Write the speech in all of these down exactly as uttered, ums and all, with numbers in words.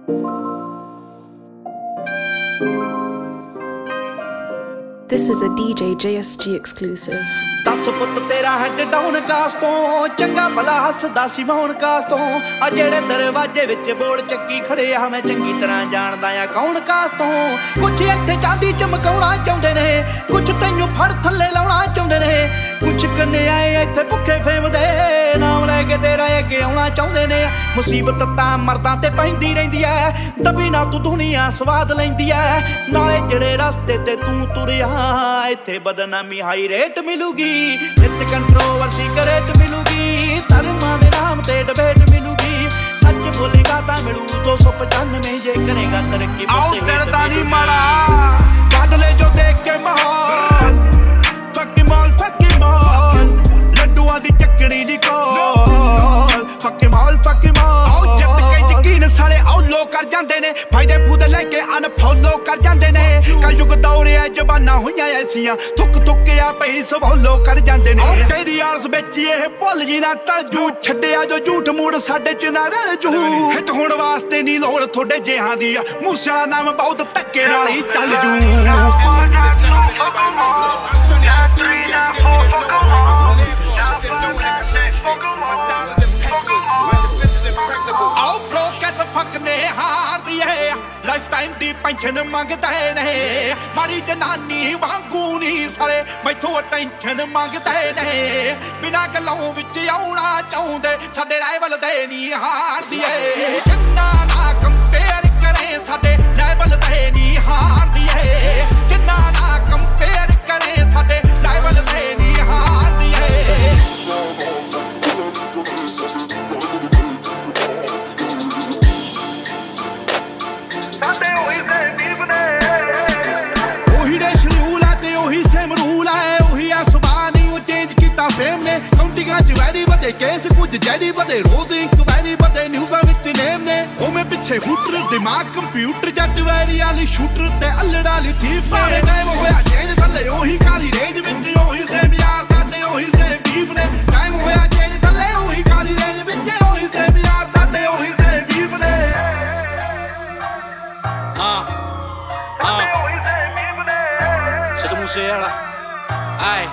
This is a D J J S G exclusive. दस पुत तेरा हेड डाउन कास तो चंगा भला हसदा सी मौन कास तो आ जेड़े दरवाजे विच बोर्ड चक्की खड़े आ मैं चंगी तरह जानदा आ कौन कास तो कुछ इत्थे चांदी चमकाउणा चाहुंदे ने कुछ तैनूं फड़ थल्ले लाउणा चाहुंदे ने कुछ कन्याए इत्थे भुखे फेमदे नाम लैके तेरा अगे आउणा चाहुंदे ने मुसीबत तां मर्दां ते पैंदी रहिंदी ऐ दबी ना तू दुनिया स्वाद लैंदी ऐ नाले जेड़े रस्ते ते तू तुरिया इत्थे बदनामी हाई रेट मिलूगी नित कंट्रोवर्सी करेट मिलूगी धर्मां दे नाम ते डिबेट मिलूगी सच बोलेगा तां मिलू दो सौ पचानवे जे करेगा तरक्की आओ डरदा नहीं माड़ा बादले जो देख के माहौल फकी मॉल फकी मॉल लड्डूआं दी चकड़ी दी कोल फकी मॉल फकी मॉल आओ जट के यकीन साले आओ लो कर जांदे ने फायदे फूदे लेके अनफॉलो कर जांदे ने कल युग दौरे आ जबाना होईयां ऐसियां थुक थुक आ पई सवालो कर जांदे ने तेरी आस बेची ए भुल जी ना टल जू छड्डिया जो झूठ मूड़ साडे च ना रल जू हिट होण वास्ते नहीं लोड़ थोड़े जिहां दी मूसे वाला नाम बहुत धक्के नाल ही चल जू आओ ब्रो कैसे फक ने हार दी है लाइफ टाइम दी पेंशन मंगदा है नहीं मारी जनानी वांगू नहीं साले मैथों टेंशन मंगदा है नहीं बिना गल्लों विच आउणा चाहुंदे साडे राइवल दे नहीं हार दी है जिन्ना ना कंपेयर करे साडे लेवल दे नहीं हार दी है जिन्ना ना कंपेयर करे साडे लेवल दे नहीं हार दी है केस कुछ जैरी बदे रोज इंक्वायरी बदे न्यूज़ां विच नेम ने ओमे पिछे हुटर दिमाग कंप्यूटर जट वैरी वाली शूटर ते अल्लड़ वाली थीफ ने टाइम होया चेंज थल्ले ओही काली रेंज विच ओही सेम यार साडे ओही सेम बीफ ने टाइम होया चेंज थल्ले ओही काली रेंज विच ओही सेम यार साडे ओही सेम बीफ ने हां हां ओही सेम बीफ ने सिद्धू मूसे वाला आए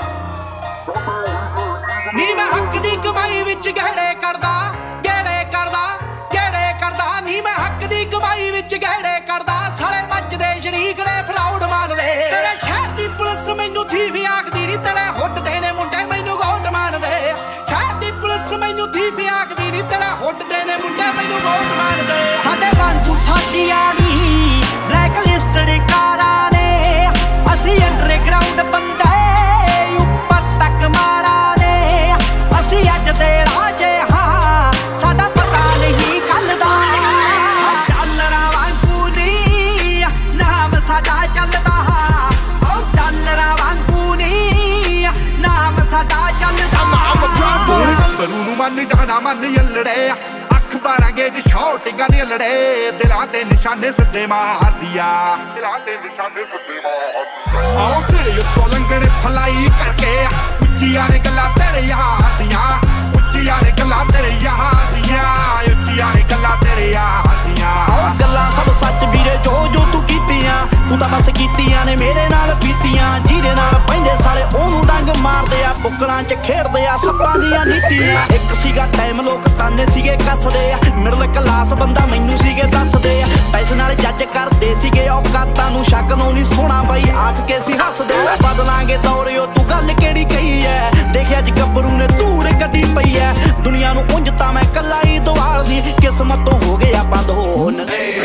नी मैं हक दी कमाई विच गहड़े करदा गहड़े करदा गहड़े करदा नी मैं हक दी कमाई विच गहड़े करदा साले मचदे शरीक ने फ्राउड मारदे तेरे शहर दी पुलिस मैनू थी भी आखदी नी तेरे हुट दे ने मुंडे मैनू गोट मारदे शहर दी पुलिस मैनू थी भी आखदी नी तेरे हुट दे ने मुंडे मैनू गोट मारदे साडे वांगू साडीआं नी ब्लैक लिस्टेड कारां ने असीं अंडरग्राउंड बंदे ऊपर तक मारा अज दे राजे हाँ साडा पता नहीं कल दा डॉलरां वांगू नी नाम साडा चलदा ओ डॉलरां वांगू नी नाम साडा चलदा बरू नूं मन जाना मन यल्लड़े अखबारां गेज शॉटिंगां दी लड़े दिलां ते निशाने सिद्धे मार दिया दिलां ते निशाने सिद्धे मार आओ सिरे उत्तों लंघने फलाई करके उच्चियां ने गल्लां तेरे यार दियां उच्चियां ने गल्लां तेरे यार दियां उच्चियां ने गल्लां तेरे यार दियां आओ गल्लां सब सच वीरे जो जो तू कीतियां तू तां बस कीतियां ने मेरे नाल पीतियां जीरे नाल पैंदे साले ओनू डंग मारदे आ बुकलां च खेडदे आ सप्पां दियां नीतियां एक सीगा टाइम लोक ताने सीगे कसदे आ मिडल क्लास बंदा मैनू सीगे दसदे आ पैसे नाल जज करदे सीगे औकातां नू शक नू नहीं सोना बाई आख के सी हसदे बदलांगे दौरियो तू गल केड़ी कही है देखिया ज गब्बरू ने धूड़ कड्डी पई है दुनिया नू उंज तां मैं कल्ला ही दवाल दी किस्मत तो हो गया बंद होन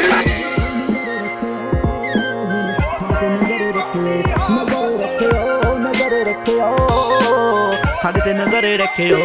साडे ते नजर रखियो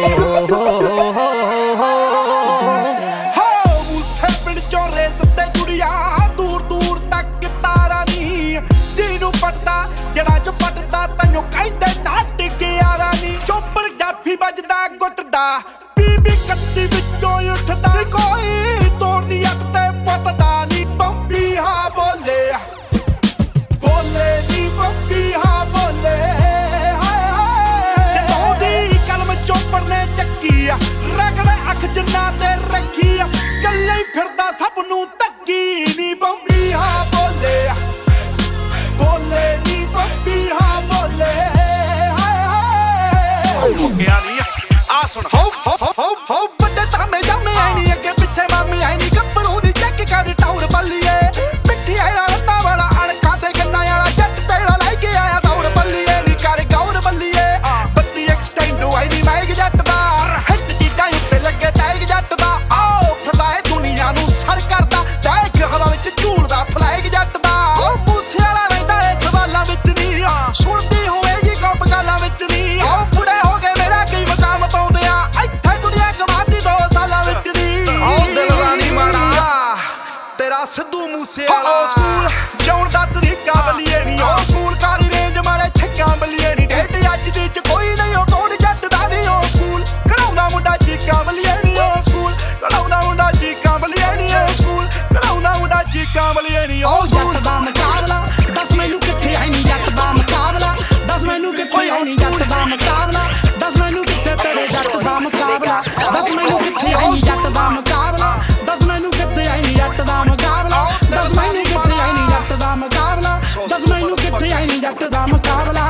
मूसे पिंड चों रेस ते जुड़िया दूर दूर तक तारा नी जिन्नू पटदा जेड़ा जो पटदा तैनू कहंदे नाटक यारा नी चोपर जाफी बजदा गुੱਟदा बीबी कत्ती विचों उठदा कोई तोड़ दी अख ते पटदा नी पंपी हा बोले बोले नी पंपी हा बोले हाय हाय चौदी कलम चोपर ने चक्की रग ਸਿੱਧੂ ਮੂਸੇ ਵਾਲਾ ਸਕੂਲ ਜਾਉਣ ਦਾ ਤਰੀਕਾ ਬਲੀਏ ਨੀ ਉਹ ਸਕੂਲ ਕਾਲੀ ਰੇਂਜ ਮਾਰੇ ਛੱਕਾਂ ਬਲੀਏ ਨੀ ਡੇਟ ਅੱਜ ਦੀ ਚ ਕੋਈ ਨਹੀਂ ਉਹ ਤੋੜ ਜੱਟ ਦਾ ਨੀ ਉਹ ਸਕੂਲ ਕਢਾਉਂਦਾ ਮੁੰਡਾ ਚੀਕਾਂ ਬਲੀਏ ਨੀ ਉਹ ਸਕੂਲ ਕਢਾਉਂਦਾ ਮੁੰਡਾ ਚੀਕਾਂ ਬਲੀਏ ਨੀ ਉਹ ਸਕੂਲ ਕਢਾਉਂਦਾ ਮੁੰਡਾ ਚੀਕਾਂ ਬਲੀਏ ਨੀ ਉਹ ਸਕੂਲ ਜੱਟ ਦਾ ਮੁਕਾਬਲਾ ਦੱਸ ਮੈਨੂੰ ਕਿੱਥੇ ਆਈ ਨੀ ਜੱਟ ਦਾ ਮੁਕਾਬਲਾ ਦੱਸ ਮੈਨੂੰ ਕਿੱਥੇ ਆਈ ਨੀ ਜੱਟ ਦਾ ਮੁਕਾਬਲਾ ਦੱਸ ਮੈਨੂੰ ਕਿੱਥੇ ਤੇਰੇ ਜੱਟ ਦਾ ਮੁਕਾਬਲਾ ਦੱਸ ਮੈਨੂੰ ਕਿੱਥੇ ਆਈ ਨੀ ਜੱਟ ਦਾ ਮੁਕਾਬਲਾ ਦੱਸ ਮੈਨੂੰ ਕਿੱਥੇ ਆਈ ਨੀ ਜੱਟ ਦਾ ਮੁਕਾਬਲਾ ਦੱਸ ਮੈਨੂੰ ਕਿੱਥੇ ਆਈ ਨੀ ਜੱਟ ਦਾ ਮੁਕਾਬਲਾ ਦੱਸ ਮੈਨੂੰ ਕਿੱਥੇ ਆਈ ਨੀ ਜੱਟ ਦਾ ਮੁਕਾਬਲਾ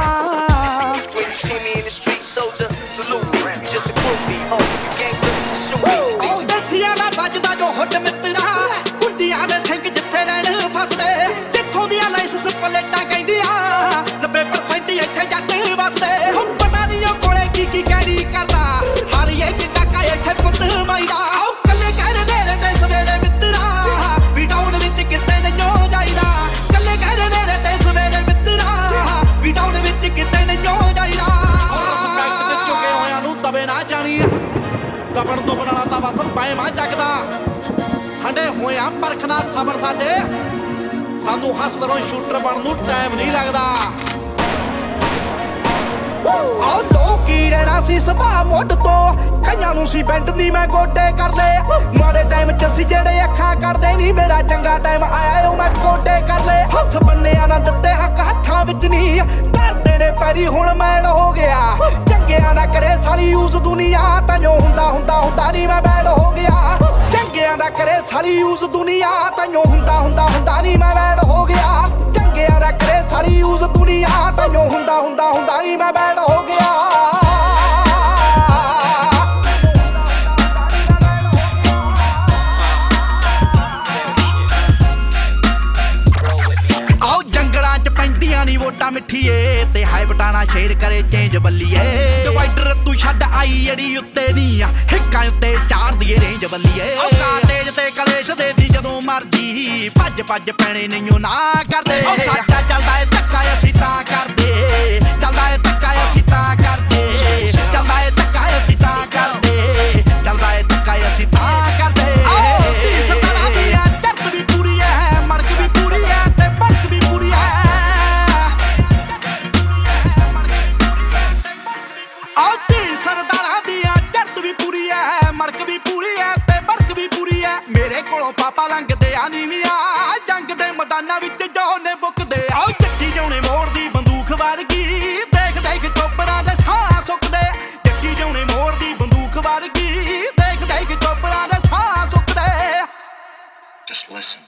ਉਹ ਦਸੀਆਂ ਦਾ ਵੱਜਦਾ ਜੋ ਹੁੱਡ ਮਿੱਤਰਾ ਕੁੰਡੀਆਂ ਦੇ ਸਿੰਘ ਜਿੱਥੇ ਰਹਿਣ ਫਸਦੇ ਜਿੱਥੋਂ ਦੀਆਂ ਲਾਇਸੈਂਸ ਪਲੇਟਾਂ ਕਹਿੰਦੀਆਂ ਨੱਬੇ ਪਰਸੈਂਟ ਇੱਥੇ ਜੱਟ ਵਸਦੇ ਹੁਣ ਪਤਾ ਨਹੀਂ ਉਹ ਕੋਲੇ ਕੀ ਕੀ ਕੈਰੀ ਕਰਦਾ ਹਰ ਇੱਕ ਕਾਕਾ ਇੱਥੇ ਪੁੱਤ ਮਾਈਦਾ ਉਹ ਕੱਲੇ ਕਹਿ ਰਹੇ ਤੇ ਸਵੇਰੇ ਮਿੱਤਰਾ ਵੀ ਡਾਊਨ ਵਿੱਚ ਕਿਤੇ ਨਹੀਂ ਜਾਈਦਾ ਕੱਲੇ ਕਹਿ ਰਹੇ ਤੇ ਸਵੇਰੇ ਮਿੱਤਰਾ ਵੀ ਡਾਊਨ ਵਿੱਚ ਕਿਤੇ ਨਹੀਂ ਜਾਈਦਾ ਰਿਸਪੈਕਟ ਦੇ ਚੁੱਕੇ ਹੋਇਆਂ ਨੂੰ ਦਬੇ ਨਾ ਜਾਣੀ ਦਬਣ ਤੋਂ ਬਣਾਣਾ ਤਾਂ ਬਸ ਪੈਮਾ ਜਗਦਾ ਹੰਡੇ ਹੋਇਆ ਪਰਖਣਾ ਸਬਰ ਸਾਡੇ ਸਾਨੂੰ ਹਸਲਰੋਂ ਸ਼ੂਟਰ ਬਣਨ ਨੂੰ ਟਾਈਮ ਨਹੀਂ ਲੱਗਦਾ ਆਹ ਲੋਕੀ ਰਹਿਣਾ ਸੀ ਸੁਭਾ ਮੁੱਢ ਤੋਂ ਕਈਆਂ ਨੂੰ ਸੀ ਬੈਂਡ ਨਹੀਂ ਮੈਂ ਗੋਡੇ ਕਰਦੇ ਮਾੜੇ ਟਾਈਮ ਚ ਅਸੀਂ ਜਿਹੜੇ ਅੱਖਾਂ ਕਰਦੇ ਨਹੀਂ ਮੇਰਾ ਚੰਗਾ ਟਾਈਮ ਆਇਆ ਉਹ ਮੈਂ ਗੋਡੇ ਕਰ ਲੈ ਹੱਥ ਬੰਨਿਆ ਨਾ ਦਿੱਤੇ ਹੱਕ ਹੱਥਾਂ ਵਿੱਚ ਨਹੀਂ ਧਰਦੇ ਨੇ ਪੈਰੀ ਹੁਣ ਮੈਨ ਹੋ ਗਿਆ ਚੰਗਿਆਂ ਦਾ ਕਰੇ ਸਾਲੀ ਯੂਜ਼ ਦੁਨੀਆ ਤਾਂ ਜੋ ਹੁੰਦਾ ਹੁੰਦਾ ਹੁੰਦਾ ਨਹੀਂ ਮੈਂ ਬੈਡ ਹੋ ਗਿਆ ਚੰਗਿਆਂ ਦਾ ਕਰੇ ਸਾਲੀ ਯੂਜ਼ ਦੁਨੀਆ ਤਾਂ ਜੋ ਹੁੰਦਾ ਹੁੰਦਾ ਹੁੰਦਾ ਨਹੀਂ ਮੈਂ ਬੈਡ ਹੋ ਗਿਆ ਚੰਗਿਆਂ ਦਾ ਕਰੇ ਸਾਲੀ ਯੂਜ਼ ਦੁਨੀਆ ਤਾਂ ਜੋ ਹੁੰਦਾ ਹੁੰਦਾ ਹੁੰਦਾ ਨਹੀਂ ਮੈਂ ਬੈਡ ਹੋ ਗਿਆ ਨੀ ਵੋਟਾਂ ਮਿੱਠੀਏ ਤੇ ਹਾਈ ਬਟਾਣਾ ਸ਼ੇਰ ਕਰੇ ਚੇਂਜ ਬੱਲੀਏ ਡਿਵਾਈਡਰ ਤੂੰ ਛੱਡ ਆਈ ਅੜੀ ਉੱਤੇ ਨਹੀਂ ਆ ਹਿੱਕਾਂ ਉੱਤੇ ਚਾਰ ਦੀਏ ਰੇਂਜ ਬੱਲੀਏ ਉਹ ਕਾਟੇਜ ਤੇ ਕਲੇਸ਼ ਦੇ ਦੀ ਜਦੋਂ ਮਰਜੀ ਭੱਜ ਭੱਜ ਪੈਣੇ ਨਹੀਂਓ ਨਾ ਕਰਦੇ ਉਹ ਸਾਡਾ ਚੱਲਦਾ ਏ ਧੱਕਾ ਅਸੀਂ ਤਾਂ ਕਰਦੇ ਚੱਲਦਾ ਏ ਧੱਕਾ ਅਸੀਂ ਤਾਂ ਕਰਦੇ ਚੱਲਦਾ ਏ ਧੱਕਾ ਅਸੀਂ ਤਾਂ ਕਰਦੇ ਚੱਲਦਾ ਏ ਧੱਕਾ ਅਸੀਂ ਤਾਂ ਕਰਦੇ ਸਤਾਰਾਂ ਦੀਆਂ ਦਰਦ ਵੀ ਪੂਰੀ ਐ ਮੜਕ ਵੀ ਪੂਰੀ ਐ ਤੇ ਬੜਕ ਵੀ ਪੂਰੀ ਐ ਸਰਦਾਰਾਂ ਦੀਆਂ ਦਰਦ ਵੀ ਪੂਰੀ ਐ ਮੜਕ ਵੀ ਪੂਰੀ ਐ ਤੇ ਬੜਕ ਵੀ ਪੂਰੀ ਐ ਮੇਰੇ ਕੋਲੋਂ ਪਾਪਾ ਲੰਘਦੇ ਆ ਨੀਵੀਆਂ ਜੰਗ ਦੇ ਮੈਦਾਨਾਂ ਵਿੱਚ ਜੋ ਨੇ ਬੁੱਕਦੇ ਆ ਚੱਕੀ ਜਾਉਣੇ ਮੋੜਦੀ ਬੰਦੂਕ ਵਰਗੀ ਦੇਖ ਦੇਖ ਚੋਪੜਾਂ ਦੇ ਸਾਹ ਸੁੱਕਦੇ ਚੱਕੀ ਜਾਉਣੇ ਮੋੜਦੀ ਬੰਦੂਕ ਵਰਗੀ ਦੇਖ ਦੇਖ ਚੋਪੜਾਂ ਦੇ ਸਾਹ ਸੁੱਕਦੇ Just listen.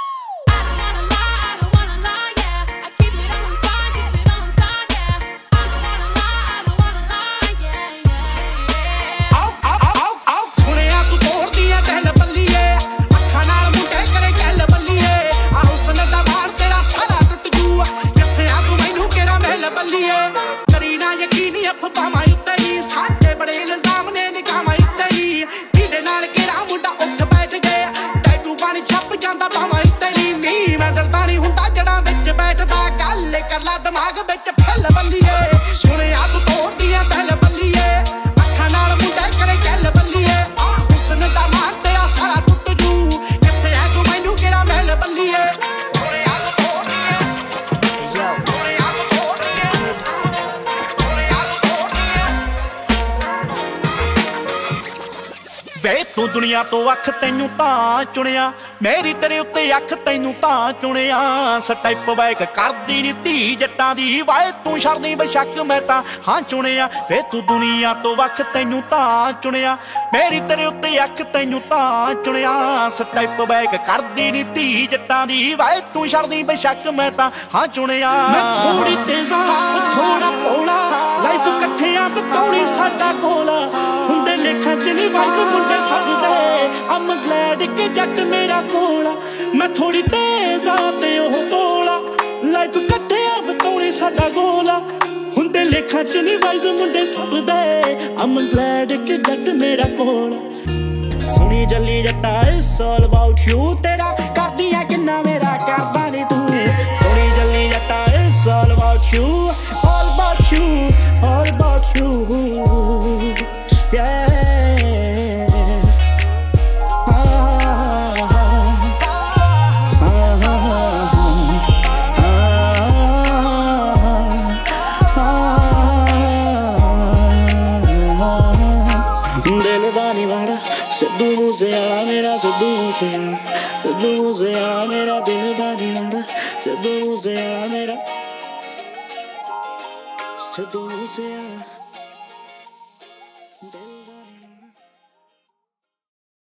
ਵੇ ਤੂੰ ਦੁਨੀਆ ਤੋਂ ਅੱਖ ਤੈਨੂੰ ਤਾਂ ਚੁਣਿਆ ਮੇਰੀ ਤੇਰੇ ਉੱਤੇ ਅੱਖ ਤੈਨੂੰ ਤਾਂ ਚੁਣਿਆ ਸਟੈਪ ਬੈਕ ਕਰਦੀ ਨੀ ਧੀ ਜੱਟਾਂ ਦੀ ਵਾਏ ਤੂੰ ਛੱਡਦੀ ਬੇਸ਼ੱਕ ਮੈਂ ਤਾਂ ਹਾਂ ਚੁਣਿਆ ਵੇ ਤੂੰ ਦੁਨੀਆ ਤੋਂ ਅੱਖ ਤੈਨੂੰ ਤਾਂ ਚੁਣਿਆ ਮੇਰੀ ਤੇਰੇ ਉੱਤੇ ਅੱਖ ਤੈਨੂੰ ਤਾਂ ਚੁਣਿਆ ਸਟੈਪ ਬੈਕ ਕਰਦੀ ਨੀ ਧੀ ਜੱਟਾਂ ਦੀ ਵਾਏ ਤੂੰ ਛੱਡਦੀ ਬੇਸ਼ੱਕ ਮੈਂ ਤਾਂ ਹਾਂ ਚੁਣਿਆ ਮੈਂ ਥੋੜੀ ਤੇਜ਼ਾ ਥੋੜਾ ਭੋਲਾ ਲਾਈਫ ਇਕੱਠਿਆਂ ਬਤਾਉਣੀ ਸਾਡਾ ਗੋਲਾ ਹੁੰਦੇ ਲੇਖਾਂ ਚ ਨੀ ਵਾਈਸ ਮੁੰਡੇ ਸਭ ਦੇ I'm glad ਕਿ ਜੱਟ ਮੇਰਾ ਕੋਲਾ ਮੈਂ ਥੋੜੀ ਤੇਜ਼ ਆ ਤੇ ਉਹ ਭੋਲਾ ਲਾਈਫ ਇਕੱਠਿਆਂ ਬਤਾਉਣੀ ਸਾਡਾ ਗੋਲਾ ਹੁੰਦੇ ਲੇਖਾਂ ਚ ਨੀ ਵਾਈਸ ਮੁੰਡੇ ਸਭ ਦੇ I'm glad ਕਿ ਜੱਟ ਮੇਰਾ ਕੋਲਾ ਸੁਣੀ ਜੱਲੀ ਜੱਟਾ it's all about you ਤੇਰਾ ਕਰਦੀ ਆ ਕਿੰਨਾ ਮੇਰਾ ਕਰਦਾ ਨੀ ਤੂੰ ਸੁਣੀ ਜੱਲੀ ਜੱਟਾ it's all about you all about you all about you yeah मूसेआला मेरा सिद्धू मूसेआला सिद्धू मूसेआला मेरा दिल दा दीवाना सिद्धू मूसेआला मेरा सिद्धू मूसेआला